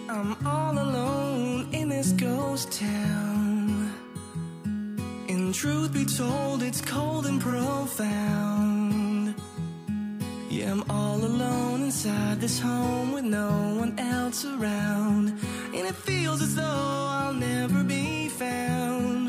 I'm all alone in this ghost town. And truth be told, it's cold and profound. Yeah, I'm all alone inside this home with no one else around. And it feels as though I'll never be found.